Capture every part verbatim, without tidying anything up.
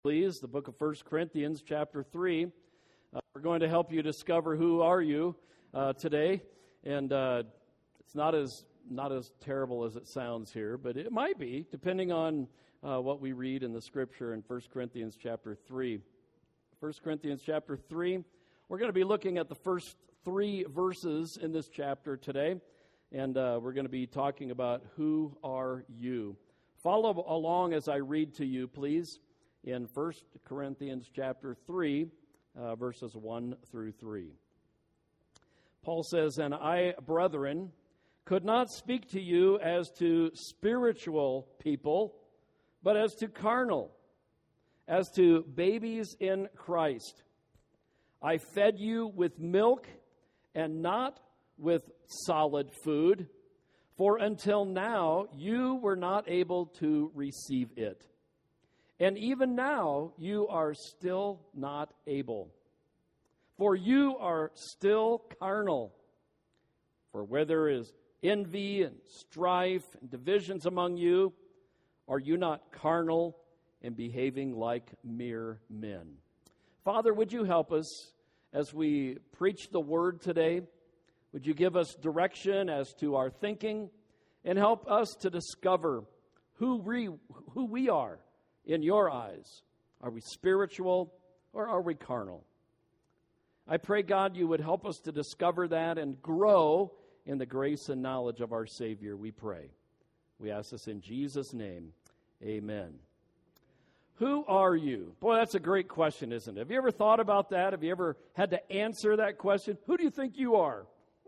Please, the book of First Corinthians chapter three. Uh, we're going to help you discover who are you uh, today. And uh, it's not as not as terrible as it sounds here, but it might be, depending on uh, what we read in the scripture in First Corinthians chapter three. First Corinthians chapter three, we're going to be looking at the first three verses in this chapter today. And uh, we're going to be talking about who are you. Follow along as I read to you, please, in First Corinthians chapter three, uh, verses one through three. Paul says, "And I, brethren, could not speak to you as to spiritual people, but as to carnal, as to babies in Christ. I fed you with milk and not with solid food, for until now you were not able to receive it. And even now you are still not able. For you are still carnal. For where there is envy and strife and divisions among you, are you not carnal and behaving like mere men?" Father, would you help us as we preach the word today? Would you give us direction as to our thinking and help us to discover who we, who we are in your eyes? Are we spiritual or are we carnal? I pray, God, you would help us to discover that and grow in the grace and knowledge of our Savior, we pray. We ask this in Jesus' name. Amen. Who are you? Boy, that's a great question, isn't it? Have you ever thought about that? Have you ever had to answer that question? Who do you think you are?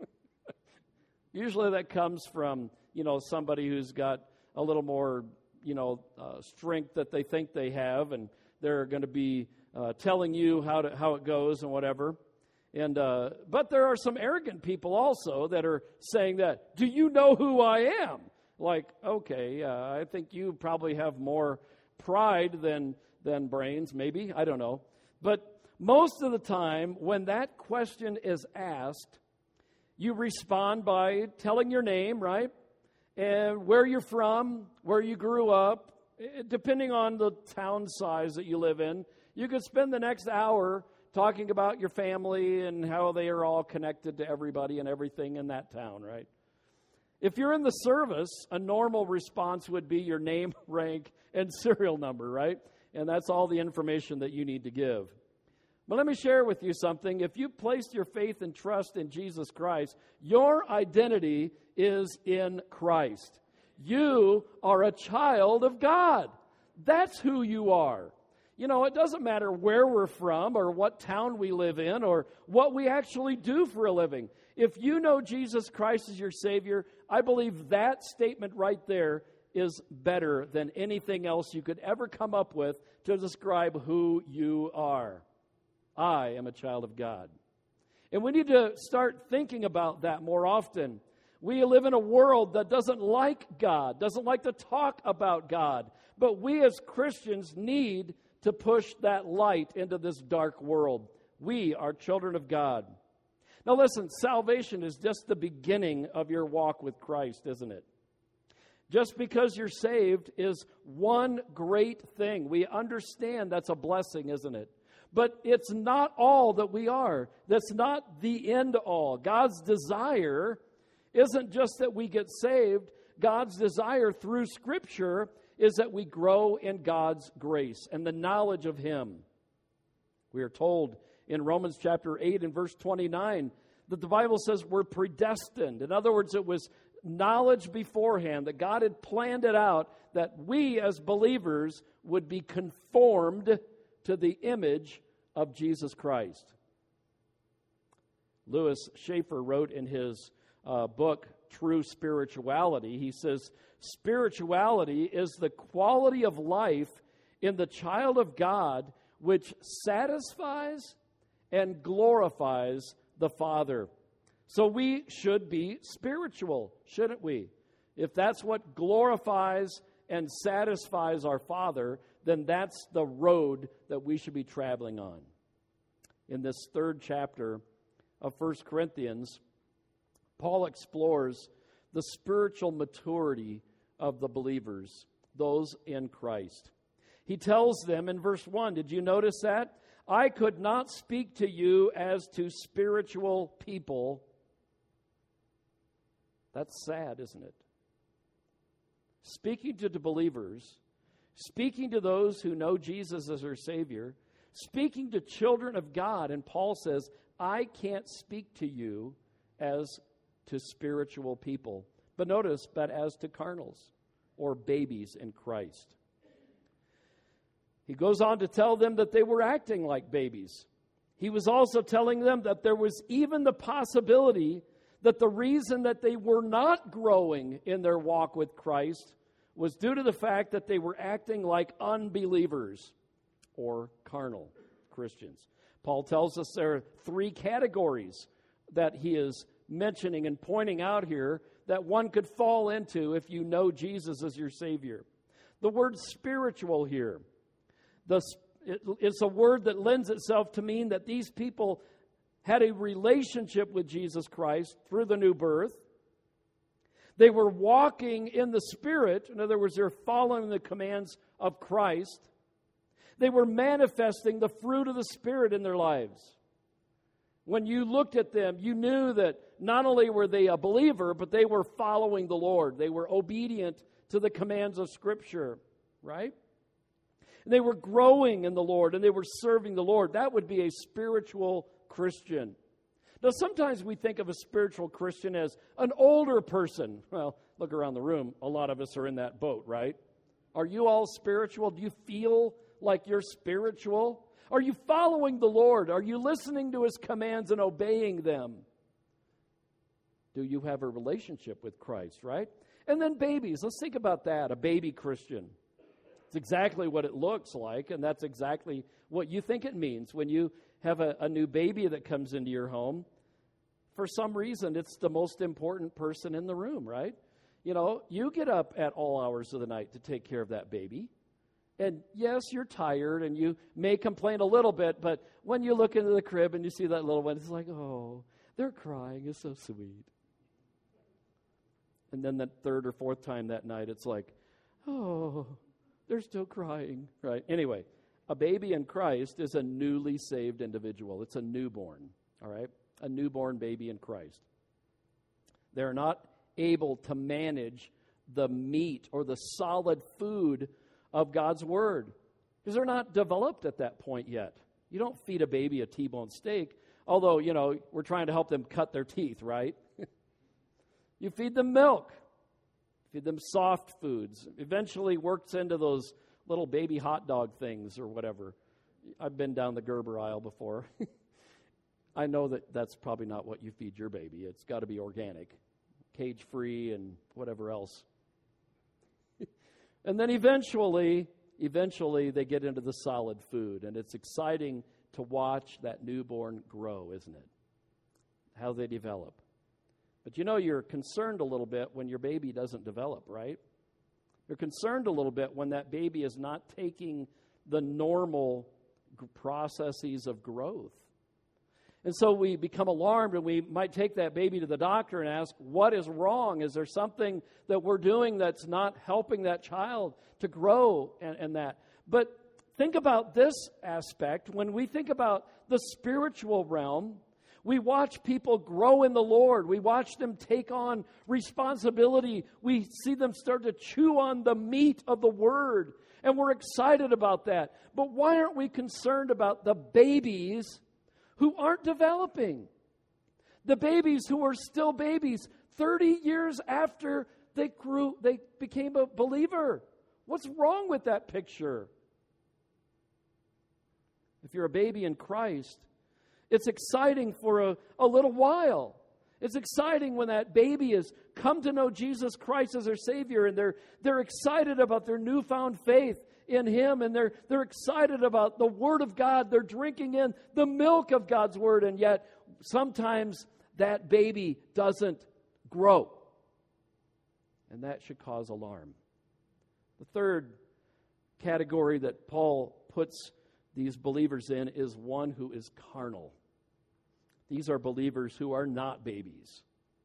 Usually that comes from, you know, somebody who's got a little more, you know, uh, strength that they think they have, and they're going to be uh, telling you how to how it goes and whatever. And uh, but there are some arrogant people also that are saying that, "Do you know who I am?" Like, okay, uh, I think you probably have more pride than than brains, maybe. I don't know. But most of the time, when that question is asked, you respond by telling your name, right? And where you're from, where you grew up. Depending on the town size that you live in, you could spend the next hour talking about your family and how they are all connected to everybody and everything in that town, right? If you're in the service, a normal response would be your name, rank, and serial number, right? And that's all the information that you need to give. But let me share with you something. If you placed your faith and trust in Jesus Christ, your identity is in Christ. You are a child of God. That's who you are. You know, it doesn't matter where we're from or what town we live in or what we actually do for a living. If you know Jesus Christ as your Savior, I believe that statement right there is better than anything else you could ever come up with to describe who you are. I am a child of God. And we need to start thinking about that more often. We live in a world that doesn't like God, doesn't like to talk about God. But we as Christians need to push that light into this dark world. We are children of God. Now listen, salvation is just the beginning of your walk with Christ, isn't it? Just because you're saved is one great thing. We understand that's a blessing, isn't it? But it's not all that we are. That's not the end all. God's desire isn't just that we get saved. God's desire through Scripture is that we grow in God's grace and the knowledge of Him. We are told in Romans chapter eight and verse twenty-nine that the Bible says we're predestined. In other words, it was knowledge beforehand that God had planned it out that we as believers would be conformed to the image of Jesus Christ. Louis Schaeffer wrote in his uh, book, True Spirituality, he says, "Spirituality is the quality of life in the child of God which satisfies and glorifies the Father." So we should be spiritual, shouldn't we? If that's what glorifies and satisfies our Father, then that's the road that we should be traveling on. In this third chapter of First Corinthians, Paul explores the spiritual maturity of the believers, those in Christ. He tells them in verse one, did you notice that? I could not speak to you as to spiritual people. That's sad, isn't it? Speaking to the believers, speaking to those who know Jesus as their Savior, speaking to children of God, and Paul says, I can't speak to you as to spiritual people. But notice, but as to carnals, or babies in Christ. He goes on to tell them that they were acting like babies. He was also telling them that there was even the possibility that the reason that they were not growing in their walk with Christ was due to the fact that they were acting like unbelievers or carnal Christians. Paul tells us there are three categories that he is mentioning and pointing out here that one could fall into if you know Jesus as your Savior. The word spiritual here, the, it, it's a word that lends itself to mean that these people had a relationship with Jesus Christ through the new birth. They were walking in the Spirit. In other words, they're following the commands of Christ. They were manifesting the fruit of the Spirit in their lives. When you looked at them, you knew that not only were they a believer, but they were following the Lord. They were obedient to the commands of Scripture, right? And they were growing in the Lord, and they were serving the Lord. That would be a spiritual Christian. Now, sometimes we think of a spiritual Christian as an older person. Well, look around the room. A lot of us are in that boat, right? Are you all spiritual? Do you feel like you're spiritual? Are you following the Lord? Are you listening to His commands and obeying them? Do you have a relationship with Christ, right? And then babies. Let's think about that, a baby Christian. It's exactly what it looks like, and that's exactly what you think it means when you have a, a new baby that comes into your home. For some reason, it's the most important person in the room, right? You know, you get up at all hours of the night to take care of that baby. And yes, you're tired and you may complain a little bit, but when you look into the crib and you see that little one, it's like, oh, they're crying. It's so sweet. And then that third or fourth time that night, it's like, oh, they're still crying, right? Anyway, a baby in Christ is a newly saved individual. It's a newborn, all right? A newborn baby in Christ. They're not able to manage the meat or the solid food of God's Word because they're not developed at that point yet. You don't feed a baby a T-bone steak, although, you know, we're trying to help them cut their teeth, right? You feed them milk. Feed them soft foods. Eventually works into those little baby hot dog things or whatever. I've been down the Gerber aisle before. I know that that's probably not what you feed your baby. It's got to be organic, cage-free, and whatever else. And then eventually, eventually they get into the solid food, and it's exciting to watch that newborn grow, isn't it? How they develop. But you know, you're concerned a little bit when your baby doesn't develop, right? You're concerned a little bit when that baby is not taking the normal g- processes of growth. And so we become alarmed, and we might take that baby to the doctor and ask, what is wrong? Is there something that we're doing that's not helping that child to grow and, and that? But think about this aspect. When we think about the spiritual realm, we watch people grow in the Lord. We watch them take on responsibility. We see them start to chew on the meat of the Word, and we're excited about that. But why aren't we concerned about the babies who aren't developing? The babies who are still babies thirty years after they grew, they became a believer. What's wrong with that picture? If you're a baby in Christ, it's exciting for a, a little while. It's exciting when that baby has come to know Jesus Christ as their Savior, and they're they're excited about their newfound faith in Him, and they're they're excited about the Word of God. They're drinking in the milk of God's Word, and yet sometimes that baby doesn't grow. And that should cause alarm. The third category that Paul puts these believers in is one who is carnal. These are believers who are not babies.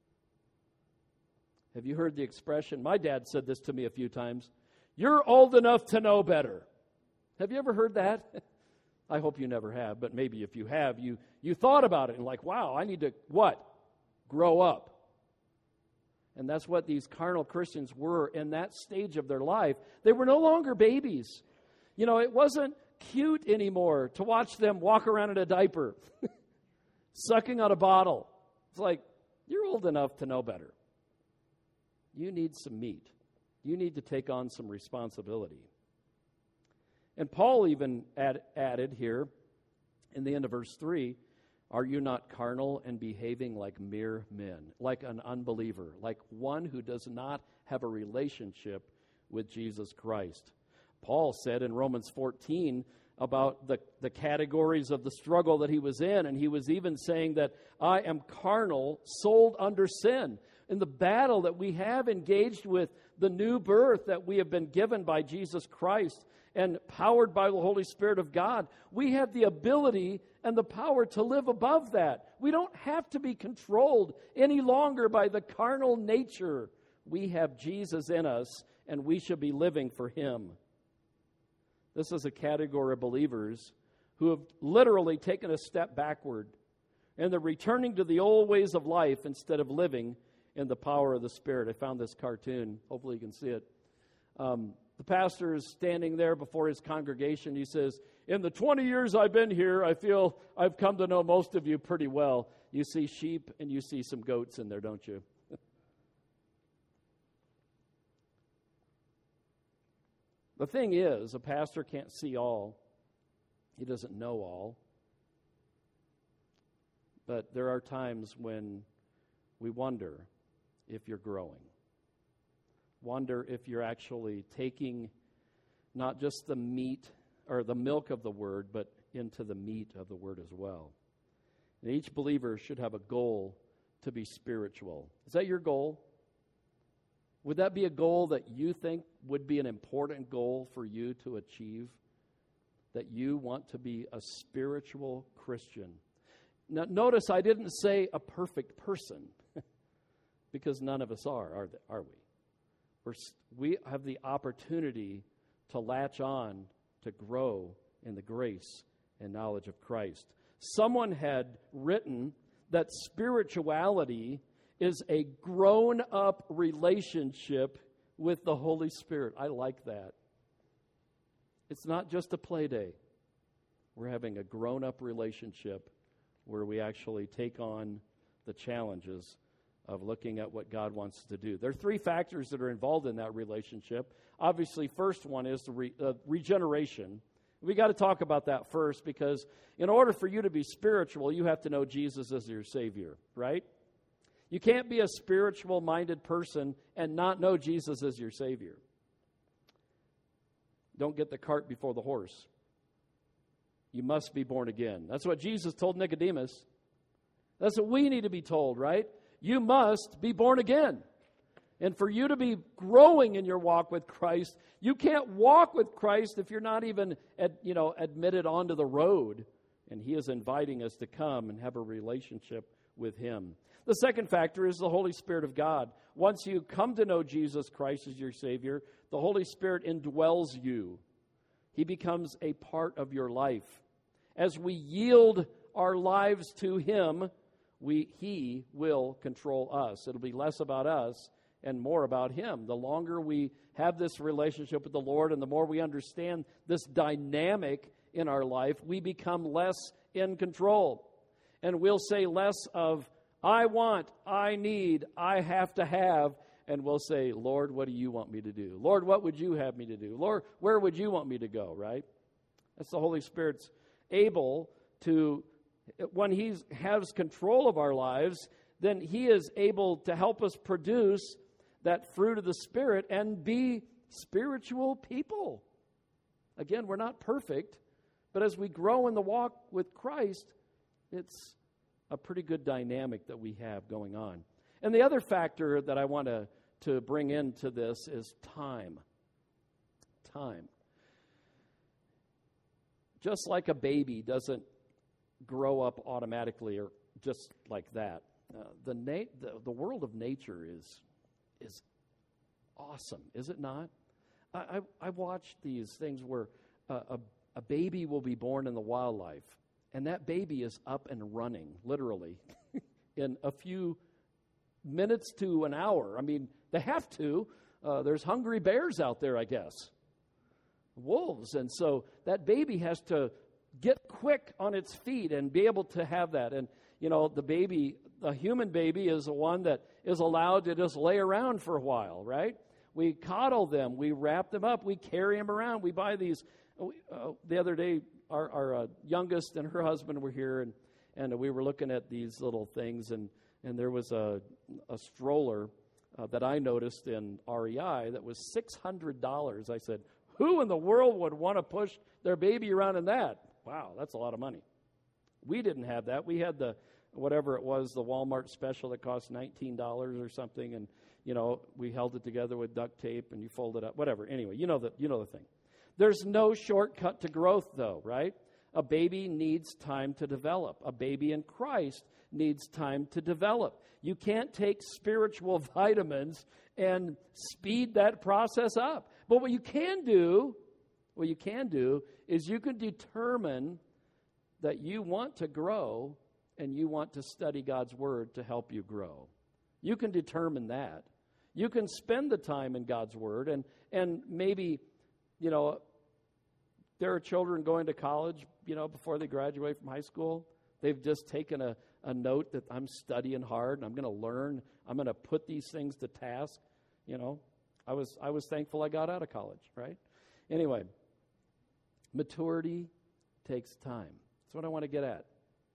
Have you heard the expression? My dad said this to me a few times. You're old enough to know better. Have you ever heard that? I hope you never have, but maybe if you have, you, you thought about it and like, wow, I need to, what? Grow up. And that's what these carnal Christians were in that stage of their life. They were no longer babies. You know, it wasn't cute anymore to watch them walk around in a diaper, sucking on a bottle. It's like, you're old enough to know better. You need some meat. You need to take on some responsibility. And Paul even add, added here in the end of verse three, are you not carnal and behaving like mere men, like an unbeliever, like one who does not have a relationship with Jesus Christ? Paul said in Romans fourteen about the, the categories of the struggle that he was in, and he was even saying that I am carnal, sold under sin. In the battle that we have engaged with the new birth that we have been given by Jesus Christ and powered by the Holy Spirit of God, we have the ability and the power to live above that. We don't have to be controlled any longer by the carnal nature. We have Jesus in us, and we should be living for Him. This is a category of believers who have literally taken a step backward, and they're returning to the old ways of life instead of living in the power of the Spirit. I found this cartoon. Hopefully you can see it. Um, the pastor is standing there before his congregation. He says, in the twenty years I've been here, I feel I've come to know most of you pretty well. You see sheep and you see some goats in there, don't you? The thing is, a pastor can't see all. He doesn't know all. But there are times when we wonder if you're growing. Wonder if you're actually taking not just the meat or the milk of the Word, but into the meat of the Word as well. And each believer should have a goal to be spiritual. Is that your goal? Would that be a goal that you think would be an important goal for you to achieve? That you want to be a spiritual Christian? Now, notice I didn't say a perfect person, because none of us are, are, are we? We're, we have the opportunity to latch on, to grow in the grace and knowledge of Christ. Someone had written that spirituality is a grown-up relationship with the Holy Spirit. I like that. It's not just a play day. We're having a grown-up relationship where we actually take on the challenges of looking at what God wants to do. There are three factors that are involved in that relationship. Obviously, first one is the re, uh, regeneration. We got to talk about that first, because in order for you to be spiritual, you have to know Jesus as your Savior, right? You can't be a spiritual-minded person and not know Jesus as your Savior. Don't get the cart before the horse. You must be born again. That's what Jesus told Nicodemus. That's what we need to be told, right? You must be born again. And for you to be growing in your walk with Christ, you can't walk with Christ if you're not even, ad, you know, admitted onto the road. And He is inviting us to come and have a relationship with Him. The second factor is the Holy Spirit of God. Once you come to know Jesus Christ as your Savior, the Holy Spirit indwells you. He becomes a part of your life. As we yield our lives to Him, we, He will control us. It'll be less about us and more about Him. The longer we have this relationship with the Lord and the more we understand this dynamic in our life, we become less in control. And we'll say less of, I want, I need, I have to have, and we'll say, Lord, what do you want me to do? Lord, what would you have me to do? Lord, where would you want me to go, right? That's the Holy Spirit's able to, when He has control of our lives, then He is able to help us produce that fruit of the Spirit and be spiritual people. Again, we're not perfect, but as we grow in the walk with Christ, it's a pretty good dynamic that we have going on. And the other factor that I want to, to bring into this is time. Time. Just like a baby doesn't grow up automatically or just like that. Uh, the, na- the the world of nature is is awesome, is it not? I, I, I watch these things where a, a, a baby will be born in the wildlife, and that baby is up and running, literally, in a few minutes to an hour. I mean, they have to. Uh, there's hungry bears out there, I guess. Wolves. And so that baby has to get quick on its feet and be able to have that. And, you know, the baby, the human baby is the one that is allowed to just lay around for a while, right? We coddle them. We wrap them up. We carry them around. We buy these. Uh, the other day, our, our uh, youngest and her husband were here, and, and we were looking at these little things, and, and there was a, a stroller uh, that I noticed in R E I that was six hundred dollars. I said, who in the world would want to push their baby around in that? Wow, that's a lot of money. We didn't have that. We had the, whatever it was, the Walmart special that cost nineteen dollars or something, and, you know, we held it together with duct tape, and you fold it up, whatever. Anyway, you know the, you know the thing. There's no shortcut to growth, though, right? A baby needs time to develop. A baby in Christ needs time to develop. You can't take spiritual vitamins and speed that process up. But what you can do, what you can do is you can determine that you want to grow and you want to study God's Word to help you grow. You can determine that. You can spend the time in God's Word, and, and maybe, you know, there are children going to college, you know, before they graduate from high school. They've just taken a, a note that I'm studying hard and I'm going to learn. I'm going to put these things to task. You know, I was I was thankful I got out of college, right? Anyway, maturity takes time. That's what I want to get at.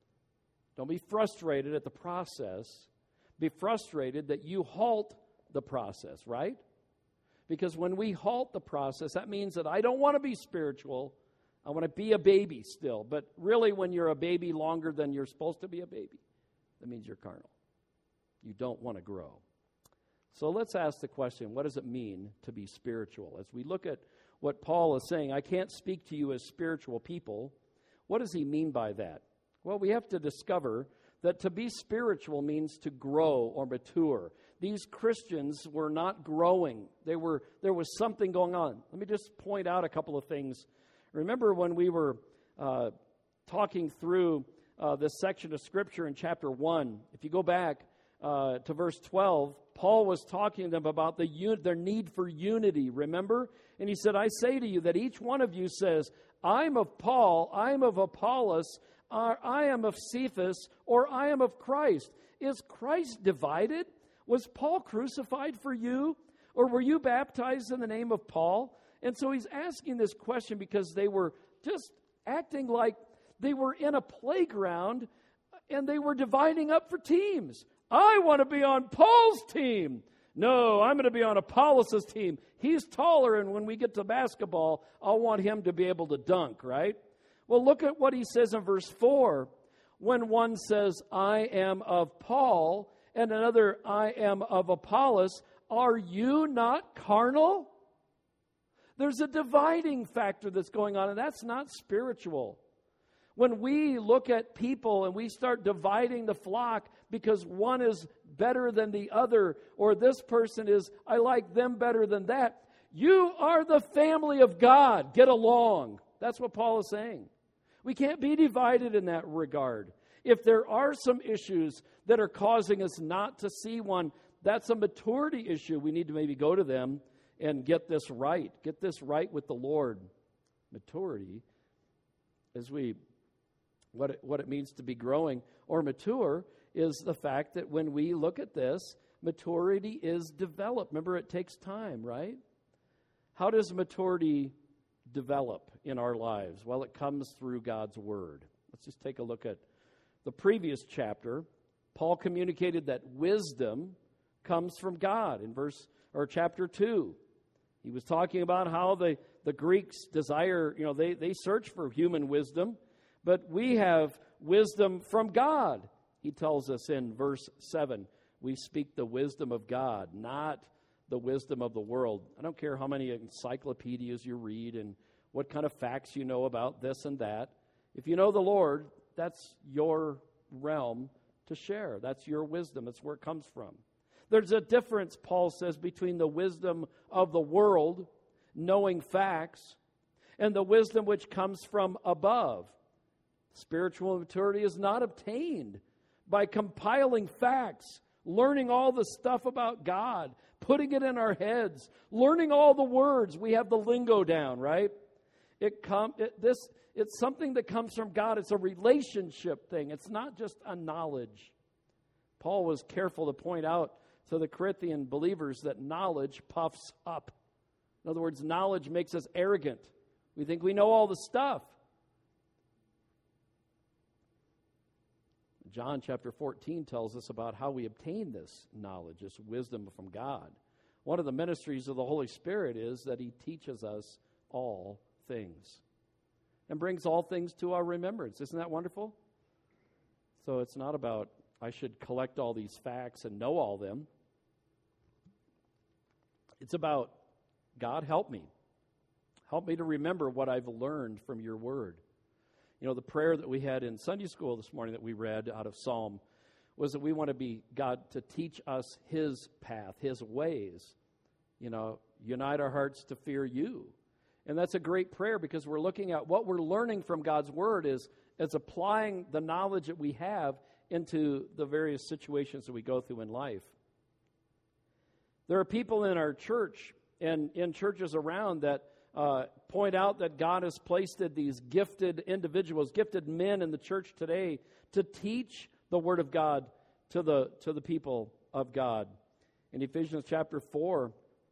Don't be frustrated at the process. Be frustrated that you halt the process, right? Because when we halt the process, that means that I don't want to be spiritual. I want to be a baby still. But really, when you're a baby longer than you're supposed to be a baby, that means you're carnal. You don't want to grow. So let's ask the question, what does it mean to be spiritual? As we look at what Paul is saying, I can't speak to you as spiritual people. What does he mean by that? Well, we have to discover that to be spiritual means to grow or mature. These Christians were not growing. They were there was something going on. Let me just point out a couple of things. Remember when we were uh, talking through uh, this section of Scripture in chapter one, if you go back uh, to verse twelve, Paul was talking to them about the un- their need for unity, remember? And he said, I say to you that each one of you says, I'm of Paul, I'm of Apollos, or I am of Cephas, or I am of Christ. Is Christ divided? Was Paul crucified for you? Or were you baptized in the name of Paul? And so he's asking this question because they were just acting like they were in a playground and they were dividing up for teams. I want to be on Paul's team. No, I'm going to be on Apollos' team. He's taller, and when we get to basketball, I'll want him to be able to dunk, right? Well, look at what he says in verse four. When one says, I am of Paul, and another, I am of Apollos, are you not carnal? There's a dividing factor that's going on, and that's not spiritual. When we look at people and we start dividing the flock because one is better than the other, or this person is, I like them better than that, you are the family of God. Get along. That's what Paul is saying. We can't be divided in that regard. If there are some issues that are causing us not to see one, that's a maturity issue. We need to maybe go to them and get this right. Get this right with the Lord. Maturity, as we, what it, what it means to be growing or mature, is the fact that when we look at this, maturity is developed. Remember, it takes time, right? How does maturity develop in our lives? Well, it comes through God's Word. Let's just take a look at the previous chapter. Paul communicated that wisdom comes from God in verse or chapter two. He was talking about how the, the Greeks desire, you know, they, they search for human wisdom, but we have wisdom from God. He tells us in verse seven, we speak the wisdom of God, not the wisdom of the world. I don't care how many encyclopedias you read and what kind of facts you know about this and that. If you know the Lord, that's your realm to share. That's your wisdom. That's where it comes from. There's a difference, Paul says, between the wisdom of the world, knowing facts, and the wisdom which comes from above. Spiritual maturity is not obtained by compiling facts, learning all the stuff about God, putting it in our heads, learning all the words. We have the lingo down, right? It come it, this it's something that comes from God. It's a relationship thing. It's not just a knowledge. Paul was careful to point out to the Corinthian believers that knowledge puffs up. In other words, knowledge makes us arrogant. We think we know all the stuff. John chapter fourteen tells us about how we obtain this knowledge, this wisdom from God. One of the ministries of the Holy Spirit is that He teaches us all things and brings all things to our remembrance. Isn't that wonderful? So it's not about I should collect all these facts and know all them. It's about, God, help me. Help me to remember what I've learned from your word. You know, the prayer that we had in Sunday school this morning that we read out of Psalm was that we want to be, God, to teach us His path, His ways. You know, unite our hearts to fear you. And that's a great prayer because we're looking at what we're learning from God's word is, is applying the knowledge that we have into the various situations that we go through in life. There are people in our church and in churches around that uh, point out that God has placed these gifted individuals, gifted men in the church today to teach the Word of God to the to the people of God. In Ephesians chapter four,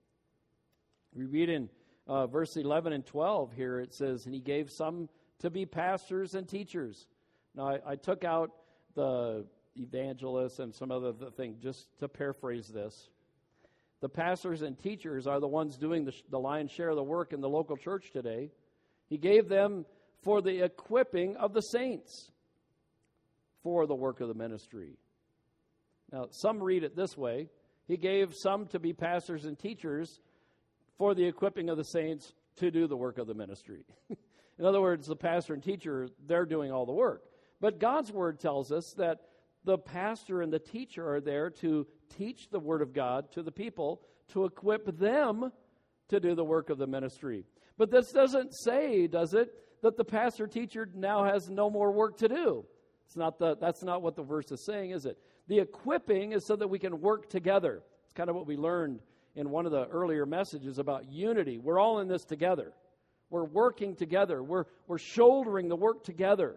we read in uh, verse eleven and twelve here, it says, and He gave some to be pastors and teachers. Now, I, I took out the evangelists and some other thing just to paraphrase this. The pastors and teachers are the ones doing the, the lion's share of the work in the local church today. He gave them for the equipping of the saints for the work of the ministry. Now, some read it this way. He gave some to be pastors and teachers for the equipping of the saints to do the work of the ministry. In other words, the pastor and teacher, they're doing all the work. But God's word tells us that the pastor and the teacher are there to teach the word of God to the people, to equip them to do the work of the ministry. But this doesn't say, does it, that the pastor teacher now has no more work to do. It's not the, that's not what the verse is saying, is it? The equipping is so that we can work together. It's kind of what we learned in one of the earlier messages about unity. We're all in this together. We're working together. We're, we're shouldering the work together.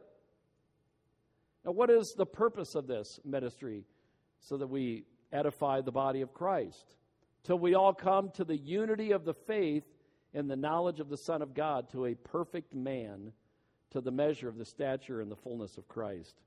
Now, what is the purpose of this ministry? So that we edify the body of Christ, till we all come to the unity of the faith and the knowledge of the Son of God, to a perfect man, to the measure of the stature and the fullness of Christ.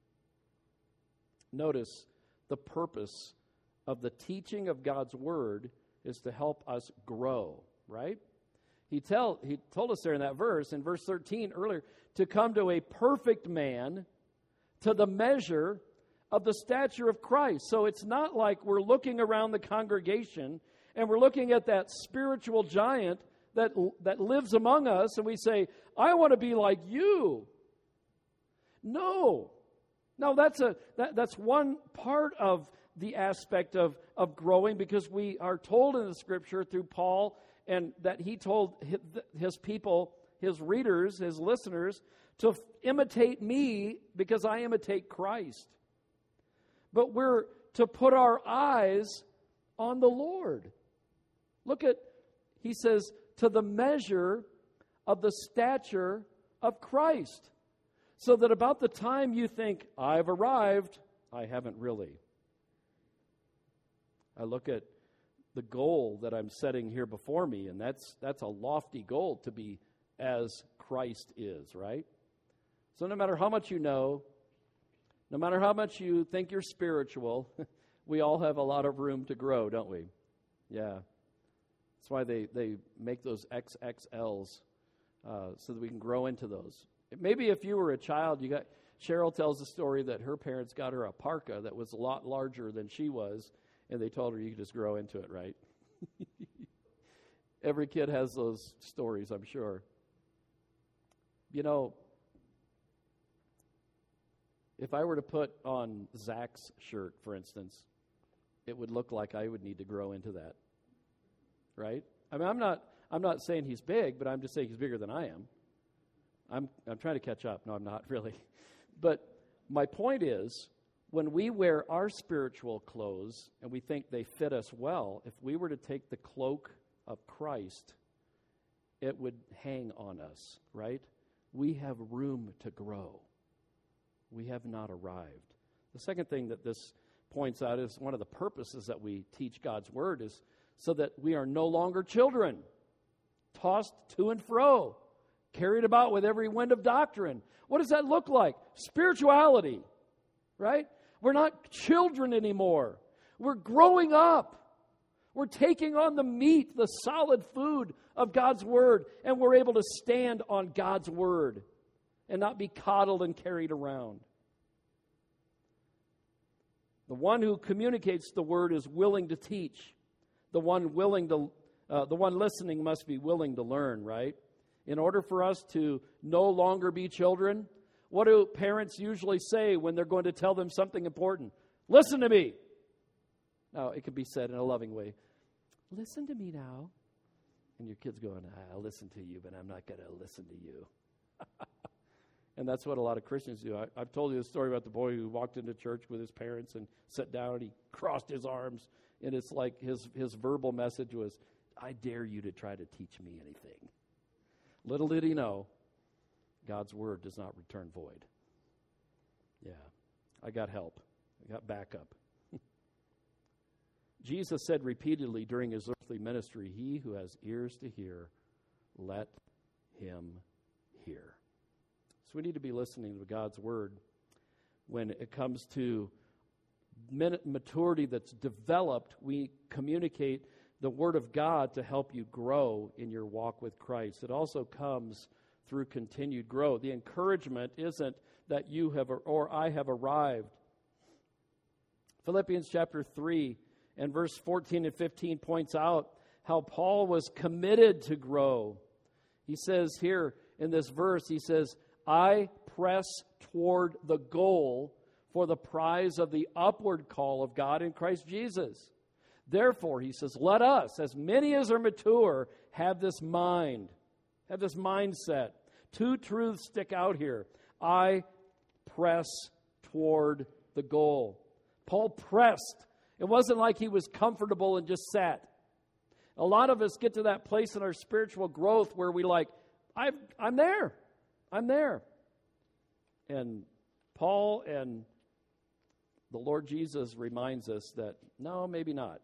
Notice the purpose of the teaching of God's word is to help us grow, right? He tell he told us there in that verse, in verse thirteen earlier, to come to a perfect man, to the measure of the stature of Christ. So it's not like we're looking around the congregation and we're looking at that spiritual giant that, that lives among us and we say, I want to be like you. No. No, that's a that, that's one part of the aspect of, of growing, because we are told in the Scripture through Paul, and that he told his, his people, his readers, his listeners, to imitate me because I imitate Christ. But we're to put our eyes on the Lord. Look at, he says, to the measure of the stature of Christ. So that about the time you think, I've arrived, I haven't really. I look at the goal that I'm setting here before me, and that's that's a lofty goal, to be as Christ is, right? So no matter how much you know, no matter how much you think you're spiritual, we all have a lot of room to grow, don't we? Yeah. That's why they, they make those X X Ls, uh, so that we can grow into those. Maybe if you were a child, you got Cheryl tells a story that her parents got her a parka that was a lot larger than she was, and they told her you could just grow into it, right? Every kid has those stories, I'm sure. You know, if I were to put on Zach's shirt, for instance, it would look like I would need to grow into that, right? I mean, I'm not I'm not saying he's big, but I'm just saying he's bigger than I am. I'm I'm trying to catch up. No, I'm not really. But my point is, when we wear our spiritual clothes and we think they fit us well, if we were to take the cloak of Christ, it would hang on us, right? We have room to grow. We have not arrived. The second thing that this points out is one of the purposes that we teach God's Word is so that we are no longer children, tossed to and fro, carried about with every wind of doctrine. What does that look like? Spirituality, right? We're not children anymore. We're growing up. We're taking on the meat, the solid food of God's Word, and we're able to stand on God's Word and not be coddled and carried around. The one who communicates the Word is willing to teach. The one willing to, uh, the one listening must be willing to learn, right? In order for us to no longer be children, what do parents usually say when they're going to tell them something important? Listen to me. Now, it could be said in a loving way. Listen to me now. And your kid's going, I'll listen to you, but I'm not going to listen to you. And that's what a lot of Christians do. I, I've told you the story about the boy who walked into church with his parents and sat down and he crossed his arms. And it's like his, his verbal message was, I dare you to try to teach me anything. Little did he know, God's Word does not return void. Yeah, I got help. I got backup. Jesus said repeatedly during his earthly ministry, he who has ears to hear, let him hear. So we need to be listening to God's Word when it comes to maturity that's developed. We communicate the Word of God to help you grow in your walk with Christ. It also comes through continued growth. The encouragement isn't that you have or I have arrived. Philippians chapter three and verse fourteen and fifteen points out how Paul was committed to grow. He says here in this verse, he says, I press toward the goal for the prize of the upward call of God in Christ Jesus. Therefore, he says, let us, as many as are mature, have this mind, have this mindset. Two truths stick out here. I press toward the goal. Paul pressed. It wasn't like he was comfortable and just sat. A lot of us get to that place in our spiritual growth where we like, I've, I'm there. I'm there. And Paul and the Lord Jesus reminds us that, no, maybe not.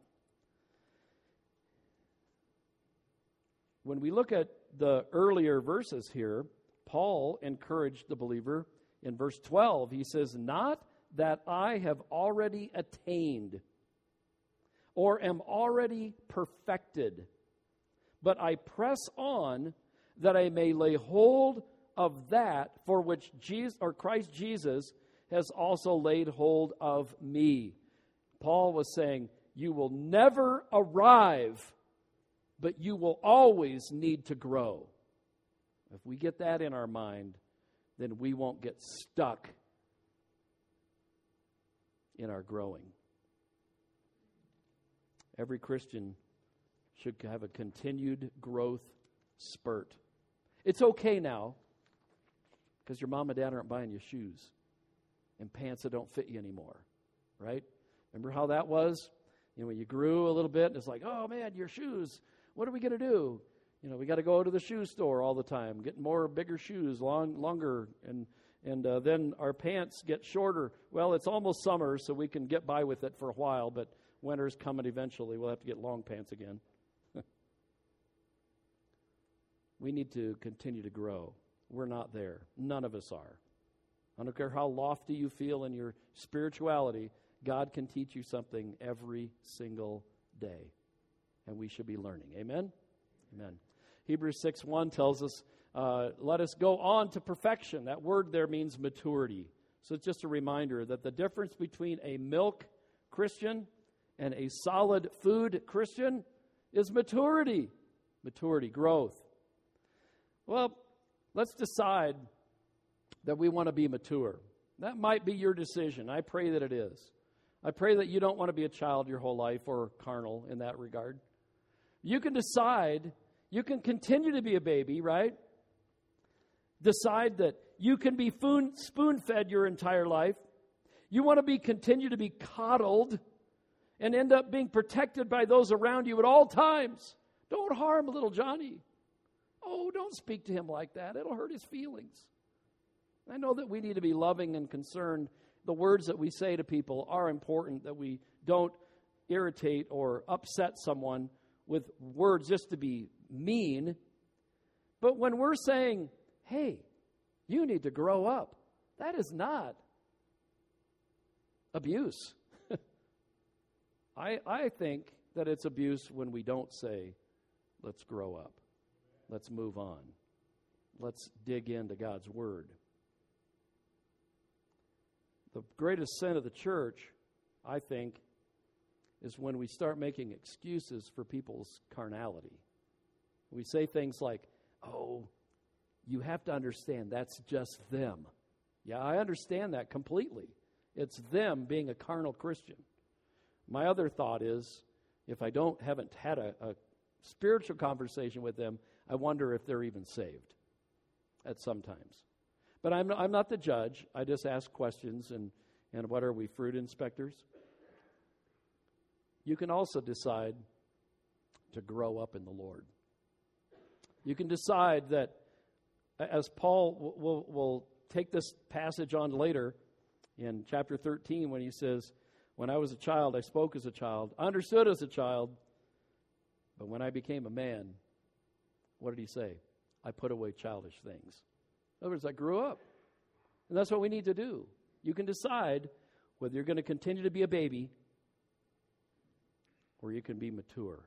When we look at the earlier verses here, Paul encouraged the believer in verse twelve. He says, not that I have already attained or am already perfected, but I press on that I may lay hold of that for which Jesus or Christ Jesus has also laid hold of me. Paul was saying, you will never arrive, but you will always need to grow. If we get that in our mind, then we won't get stuck in our growing. Every Christian should have a continued growth spurt. It's okay now because your mom and dad aren't buying you shoes and pants that don't fit you anymore, right? Remember how that was? You know, when you grew a little bit, and it's like, oh, man, your shoes, what are we going to do? You know, we got to go to the shoe store all the time, get more bigger shoes, long, longer, and and uh, then our pants get shorter. Well, it's almost summer, so we can get by with it for a while, but winter's coming eventually. We'll have to get long pants again. We need to continue to grow. We're not there. None of us are. I don't care how lofty you feel in your spirituality, God can teach you something every single day, and we should be learning. Amen? Amen. Hebrews six one tells us, uh, let us go on to perfection. That word there means maturity. So it's just a reminder that the difference between a milk Christian and a solid food Christian is maturity. Maturity, growth. Well, let's decide that we want to be mature. That might be your decision. I pray that it is. I pray that you don't want to be a child your whole life or carnal in that regard. You can decide, You can continue to be a baby, right? Decide that you can be spoon-fed your entire life. You want to be continue to be coddled and end up being protected by those around you at all times. Don't harm little Johnny. Oh, don't speak to him like that. It'll hurt his feelings. I know that we need to be loving and concerned. The words that we say to people are important, that we don't irritate or upset someone with words just to be mean. But when we're saying, hey, you need to grow up, that is not abuse. I, I think that it's abuse when we don't say, let's grow up. Let's move on. Let's dig into God's Word. The greatest sin of the church, I think, is when we start making excuses for people's carnality. We say things like, oh, you have to understand that's just them. Yeah, I understand that completely. It's them being a carnal Christian. My other thought is, if I don't haven't had a, a spiritual conversation with them, I wonder if they're even saved at some times. But I'm, I'm not the judge. I just ask questions, and, and what are we, fruit inspectors? You can also decide to grow up in the Lord. You can decide that, as Paul will, will take this passage on later in chapter thirteen, when he says, when I was a child, I spoke as a child, understood as a child, but when I became a man, what did he say? I put away childish things. In other words, I grew up. And that's what we need to do. You can decide whether you're going to continue to be a baby or you can be mature.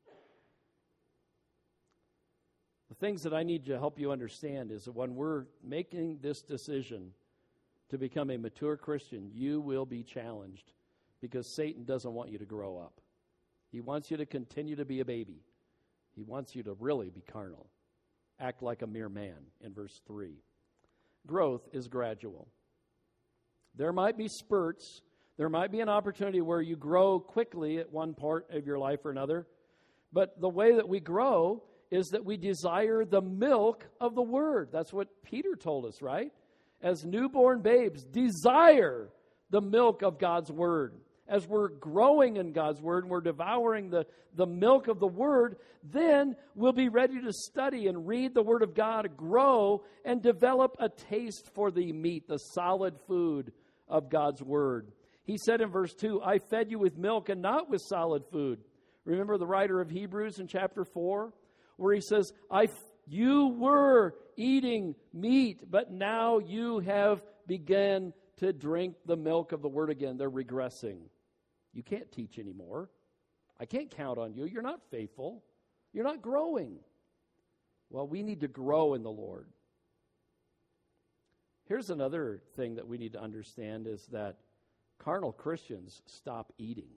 The things that I need to help you understand is that when we're making this decision to become a mature Christian, you will be challenged because Satan doesn't want you to grow up. He wants you to continue to be a baby. He wants you to really be carnal. Act like a mere man in verse three. Growth is gradual. There might be spurts. There might be an opportunity where you grow quickly at one part of your life or another. But the way that we grow is that we desire the milk of the Word. That's what Peter told us, right? As newborn babes, desire the milk of God's Word. As we're growing in God's Word and we're devouring the, the milk of the Word, then we'll be ready to study and read the Word of God, grow, and develop a taste for the meat, the solid food of God's Word. He said in verse two, I fed you with milk and not with solid food. Remember the writer of Hebrews in chapter four, where he says, I, you were eating meat, but now you have begun to drink the milk of the Word again. They're regressing. You can't teach anymore. I can't count on you. You're not faithful. You're not growing. Well, we need to grow in the Lord. Here's another thing that we need to understand is that carnal Christians stop eating.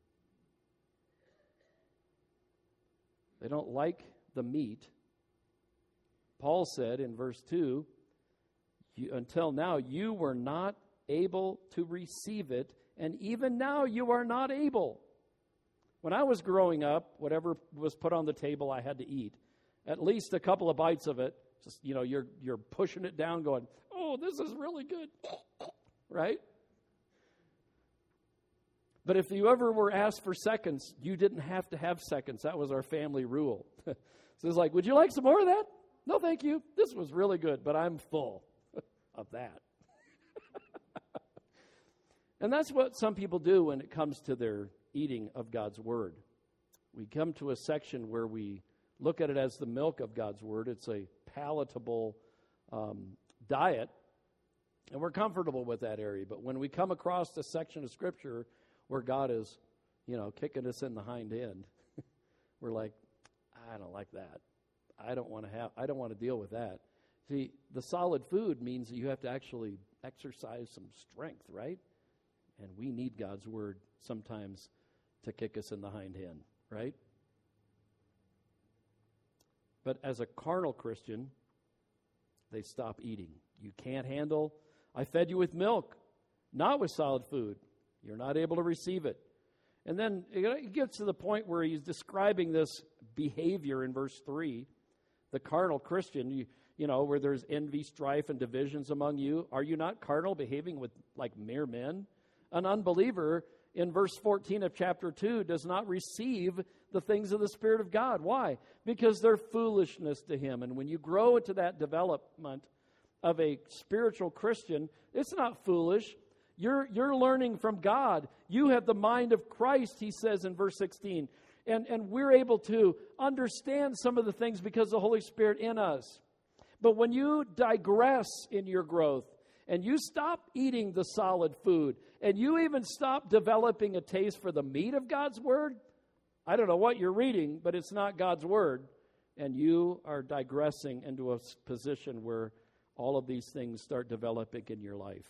They don't like the meat. Paul said in verse two, you, until now you were not able to receive it, and even now you are not able. When I was growing up, whatever was put on the table I had to eat. At least a couple of bites of it. Just, you know, you're you're pushing it down going, oh, this is really good. Right? But if you ever were asked for seconds, you didn't have to have seconds. That was our family rule. So it's like, would you like some more of that? No, thank you. This was really good, but I'm full of that. And that's what some people do when it comes to their eating of God's Word. We come to a section where we look at it as the milk of God's Word. It's a palatable um, diet, and we're comfortable with that area. But when we come across a section of Scripture where God is, you know, kicking us in the hind end, we're like, I don't like that. I don't want to have. I don't want to deal with that. See, the solid food means that you have to actually exercise some strength, right? And we need God's Word sometimes to kick us in the hind end, right? But as a carnal Christian, they stop eating. You can't handle, I fed you with milk, not with solid food. You're not able to receive it. And then it gets to the point where he's describing this behavior in verse three. The carnal Christian, you, you know, where there's envy, strife, and divisions among you. Are you not carnal, behaving with like mere men? An unbeliever, in verse fourteen of chapter two, does not receive the things of the Spirit of God. Why? Because they're foolishness to him. And when you grow into that development of a spiritual Christian, it's not foolish. You're, you're learning from God. You have the mind of Christ, he says in verse sixteen. And, and we're able to understand some of the things because of the Holy Spirit in us. But when you digress in your growth, and you stop eating the solid food, and you even stop developing a taste for the meat of God's Word, I don't know what you're reading, but it's not God's Word. And you are digressing into a position where all of these things start developing in your life.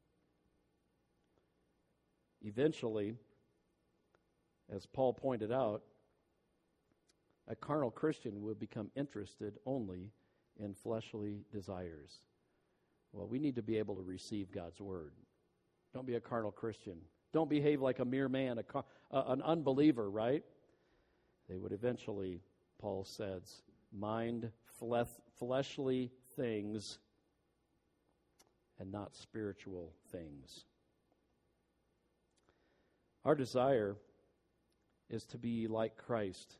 Eventually, as Paul pointed out, a carnal Christian will become interested only in fleshly desires. Well, we need to be able to receive God's Word. Don't be a carnal Christian. Don't behave like a mere man, a car, uh, an unbeliever, right? They would eventually, Paul says, mind flesh, fleshly things and not spiritual things. Our desire is to be like Christ.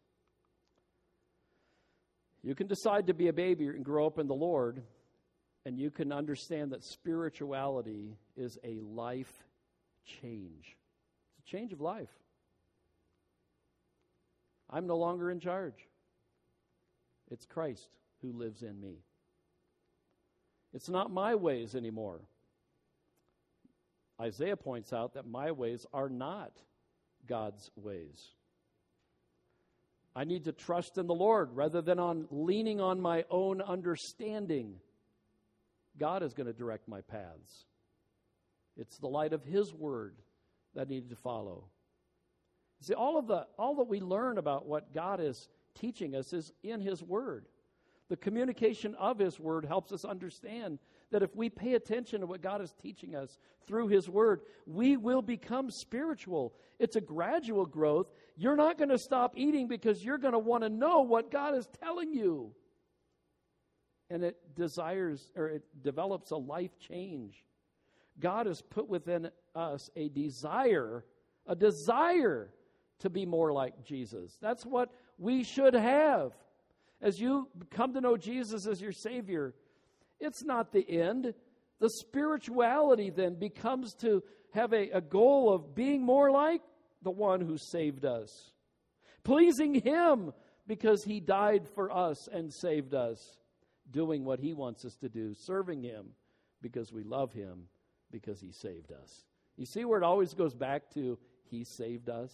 You can decide to be a baby and grow up in the Lord, and you can understand that spirituality is a life change. It's a change of life. I'm no longer in charge. It's Christ who lives in me. It's not my ways anymore. Isaiah points out that my ways are not God's ways. I need to trust in the Lord rather than on leaning on my own understanding. God is going to direct my paths. It's the light of His Word that I need to follow. See, all of the all that we learn about what God is teaching us is in His Word. The communication of His Word helps us understand that if we pay attention to what God is teaching us through His Word, we will become spiritual. It's a gradual growth. You're not going to stop eating because you're going to want to know what God is telling you. And it desires, or it develops a life change. God has put within us a desire, a desire to be more like Jesus. That's what we should have. As you come to know Jesus as your Savior, it's not the end. The spirituality then becomes to have a, a goal of being more like the one who saved us. Pleasing Him because He died for us and saved us. Doing what He wants us to do. Serving Him because we love Him because He saved us. You see where it always goes back to He saved us?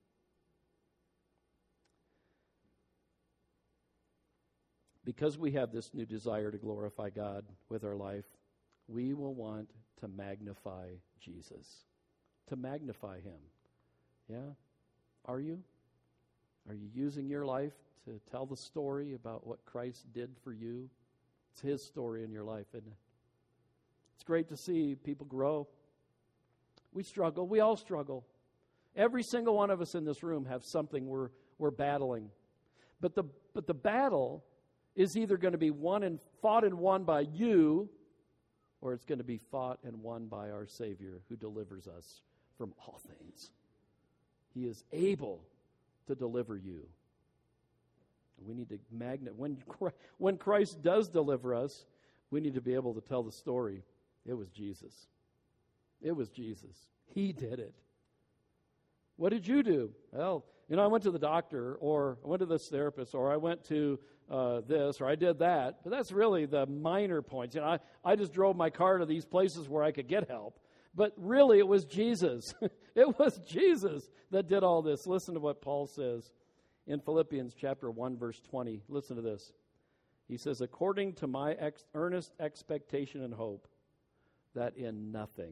Because we have this new desire to glorify God with our life, we will want to magnify Jesus. To magnify Him. Yeah? Are you? Are you using your life to tell the story about what Christ did for you? It's His story in your life, isn't it? It's great to see people grow. We struggle. We all struggle. Every single one of us in this room have something we're we're battling. But the but the battle is either going to be won and fought and won by you, or it's going to be fought and won by our Savior who delivers us from all things. He is able to deliver you. We need to magnet when when Christ does deliver us, we need to be able to tell the story. It was Jesus. It was Jesus. He did it. What did you do? Well, you know, I went to the doctor, or I went to this therapist, or I went to uh, this, or I did that. But that's really the minor points. You know, I, I just drove my car to these places where I could get help. But really, it was Jesus. It was Jesus that did all this. Listen to what Paul says in Philippians chapter one, verse twenty. Listen to this. He says, according to my ex- earnest expectation and hope, that in nothing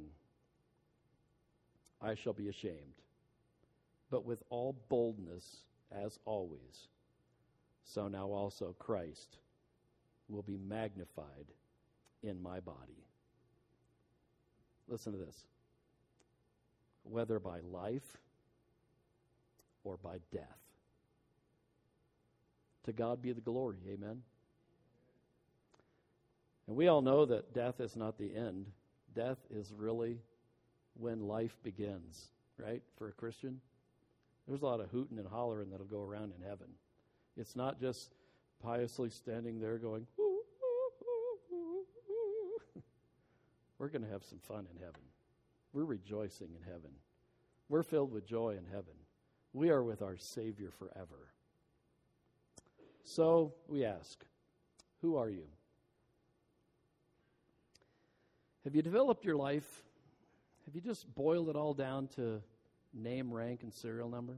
I shall be ashamed, but with all boldness, as always, so now also Christ will be magnified in my body. Listen to this. Whether by life or by death. To God be the glory. Amen. And we all know that death is not the end. Death is really when life begins, right, for a Christian? There's a lot of hooting and hollering that'll go around in heaven. It's not just piously standing there going, ooh, ooh, ooh, ooh. We're going to have some fun in heaven. We're rejoicing in heaven. We're filled with joy in heaven. We are with our Savior forever. So we ask, who are you? Have you developed your life? Have you just boiled it all down to name, rank, and serial number?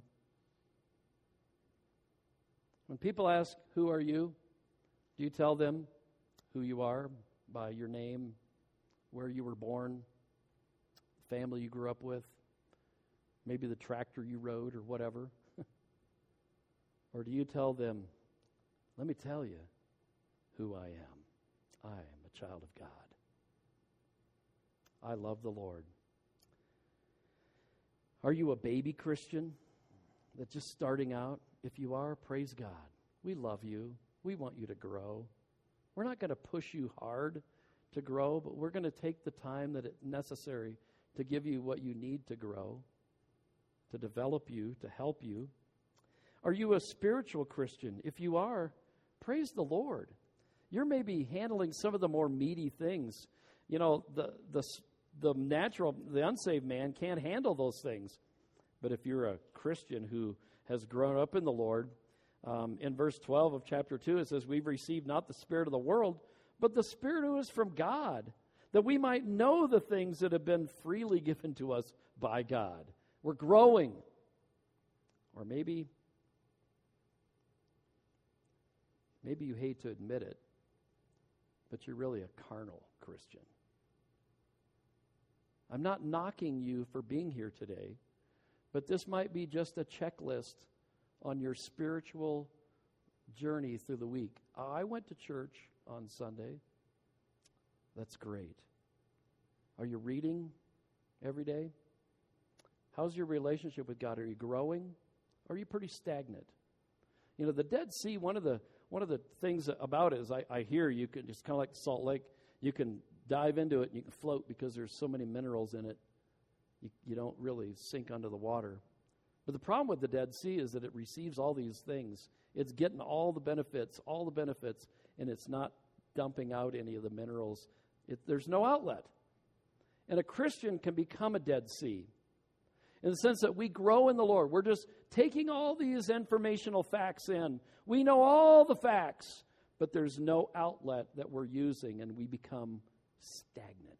When people ask, who are you? Do you tell them who you are by your name, where you were born, family you grew up with, maybe the tractor you rode or whatever? Or do you tell them, let me tell you who I am. I am a child of God. I love the Lord. Are you a baby Christian that's just starting out? If you are, praise God. We love you. We want you to grow. We're not going to push you hard to grow, but we're going to take the time that it's necessary to give you what you need to grow, to develop you, to help you. Are you a spiritual Christian? If you are, praise the Lord. You're maybe handling some of the more meaty things. You know, the the the natural, the unsaved man can't handle those things. But if you're a Christian who has grown up in the Lord, um, in verse twelve of chapter two, it says, we've received not the spirit of the world, but the Spirit who is from God, that we might know the things that have been freely given to us by God. We're growing. Or maybe, maybe you hate to admit it, but you're really a carnal Christian. I'm not knocking you for being here today, but this might be just a checklist on your spiritual journey through the week. I went to church on Sunday. That's great. Are you reading every day? How's your relationship with God? Are you growing? Or are you pretty stagnant? You know, the Dead Sea, one of the one of the things about it is I, I hear you can, it's kind of like Salt Lake, you can dive into it and you can float because there's so many minerals in it. You, you don't really sink under the water. But the problem with the Dead Sea is that it receives all these things. It's getting all the benefits, all the benefits, and it's not dumping out any of the minerals. It, there's no outlet. And a Christian can become a Dead Sea in the sense that we grow in the Lord. We're just taking all these informational facts in. We know all the facts, but there's no outlet that we're using, and we become stagnant.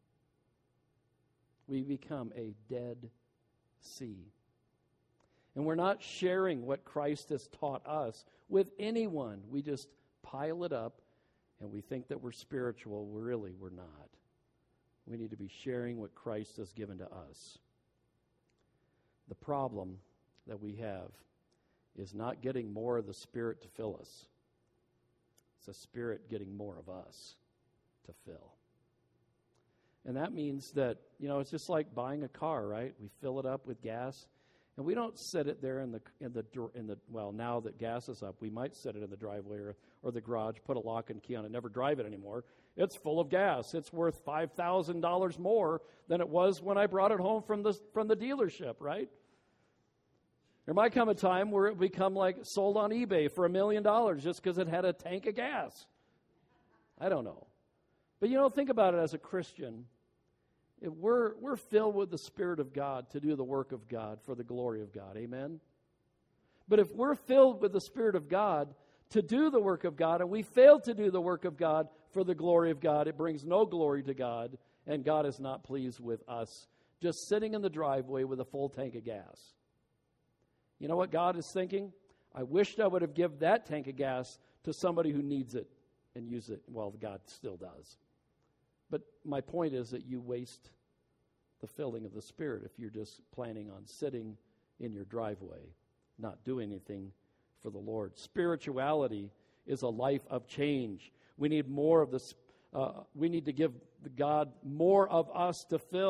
We become a Dead Sea. And we're not sharing what Christ has taught us with anyone. We just pile it up, and we think that we're spiritual. Really, we're not. We need to be sharing what Christ has given to us. The problem that we have is not getting more of the Spirit to fill us. It's the Spirit getting more of us to fill. And that means that, you know, it's just like buying a car, right? We fill it up with gas, and we don't set it there in the in the in the well. Now that gas is up, we might set it in the driveway or, or the garage, put a lock and key on it, never drive it anymore. It's full of gas. It's worth five thousand dollars more than it was when I brought it home from the from the dealership, right? There might come a time where it become like sold on eBay for a million dollars just because it had a tank of gas. I don't know. But, you know, think about it as a Christian. If we're, we're filled with the Spirit of God to do the work of God for the glory of God. Amen? But if we're filled with the Spirit of God to do the work of God and we fail to do the work of God for the glory of God, it brings no glory to God, and God is not pleased with us just sitting in the driveway with a full tank of gas. You know what God is thinking? I wished I would have given that tank of gas to somebody who needs it and use it. Well, God still does. But my point is that you waste the filling of the Spirit if you're just planning on sitting in your driveway, not doing anything for the Lord. Spirituality is a life of change. We need more of this. Uh, we need to give God more of us to fill.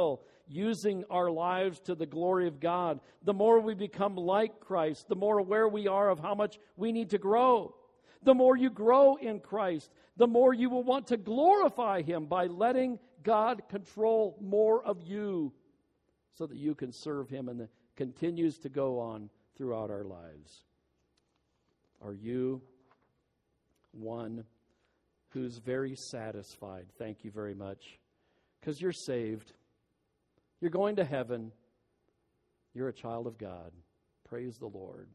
using our lives to the glory of God, the more we become like Christ, the more aware we are of how much we need to grow. The more you grow in Christ, the more you will want to glorify Him by letting God control more of you so that you can serve Him, and it continues to go on throughout our lives. Are you one who's very satisfied? Thank you very much. Because you're saved. You're going to heaven. You're a child of God. Praise the Lord.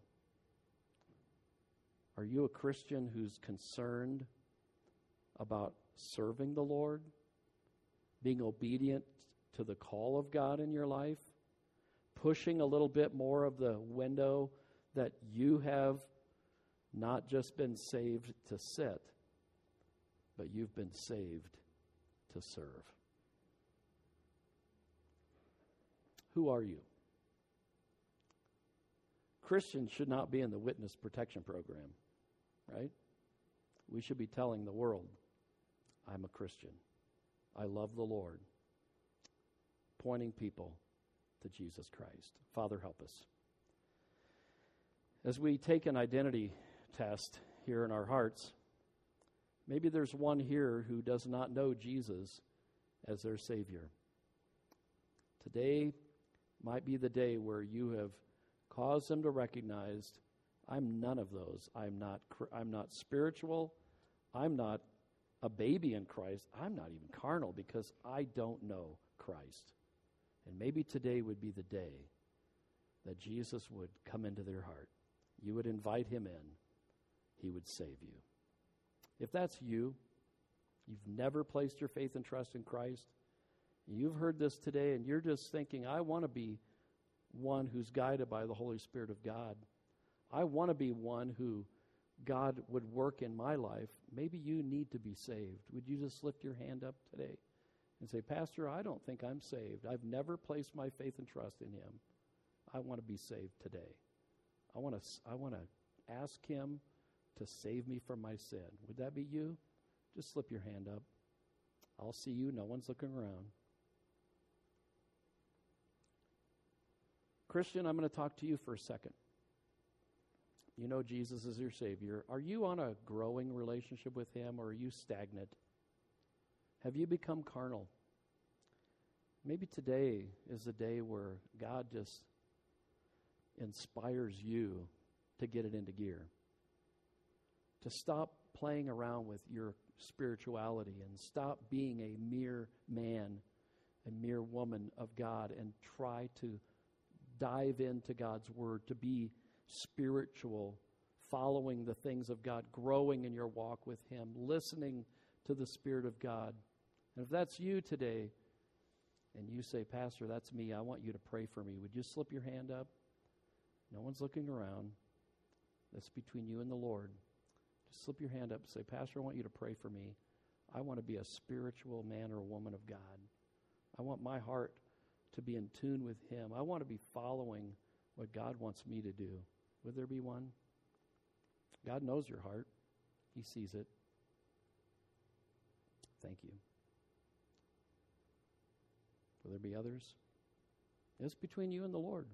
Are you a Christian who's concerned about serving the Lord? Being obedient to the call of God in your life? Pushing a little bit more of the window that you have not just been saved to sit, but you've been saved to serve. Who are you? Christians should not be in the witness protection program, right? We should be telling the world, I'm a Christian. I love the Lord. Pointing people to Jesus Christ. Father, help us. As we take an identity test here in our hearts, maybe there's one here who does not know Jesus as their Savior. Today might be the day where you have caused them to recognize, I'm none of those. I'm not, I'm not spiritual. I'm not a baby in Christ. I'm not even carnal because I don't know Christ. And maybe today would be the day that Jesus would come into their heart. You would invite Him in. He would save you. If that's you, you've never placed your faith and trust in Christ, you've heard this today and you're just thinking, I want to be one who's guided by the Holy Spirit of God. I want to be one who God would work in my life. Maybe you need to be saved. Would you just lift your hand up today and say, Pastor, I don't think I'm saved. I've never placed my faith and trust in Him. I want to be saved today. I want to I want to ask Him to save me from my sin. Would that be you? Just slip your hand up. I'll see you. No one's looking around. Christian, I'm going to talk to you for a second. You know Jesus is your Savior. Are you on a growing relationship with Him, or are you stagnant? Have you become carnal? Maybe today is the day where God just inspires you to get it into gear. To stop playing around with your spirituality and stop being a mere man, a mere woman of God, and try to dive into God's Word, to be spiritual, following the things of God, growing in your walk with Him, listening to the Spirit of God. And if that's you today, and you say, Pastor, that's me, I want you to pray for me, would you slip your hand up? No one's looking around. That's between you and the Lord. Just slip your hand up and say, Pastor, I want you to pray for me. I want to be a spiritual man or woman of God. I want my heart to be in tune with Him. I want to be following what God wants me to do. Would there be one? God knows your heart. He sees it. Thank you. Will there be others? It's between you and the Lord.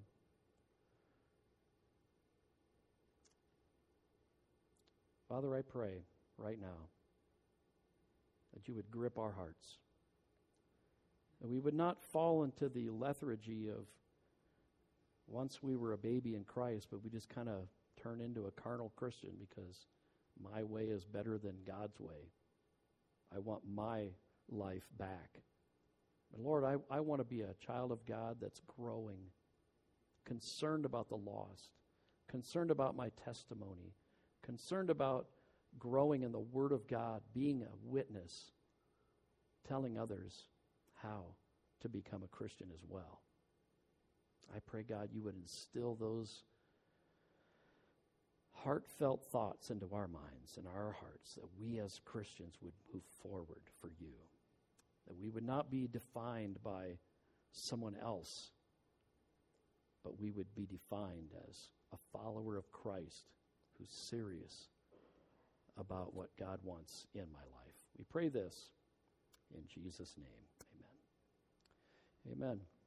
Father, I pray right now that you would grip our hearts, that we would not fall into the lethargy of once we were a baby in Christ, but we just kind of turn into a carnal Christian because my way is better than God's way. I want my life back. But Lord, I, I want to be a child of God that's growing, concerned about the lost, concerned about my testimony, concerned about growing in the Word of God, being a witness, telling others how to become a Christian as well. I pray, God, you would instill those heartfelt thoughts into our minds and our hearts, that we as Christians would move forward for you, that we would not be defined by someone else, but we would be defined as a follower of Christ who's serious about what God wants in my life. We pray this in Jesus' name. Amen. Amen.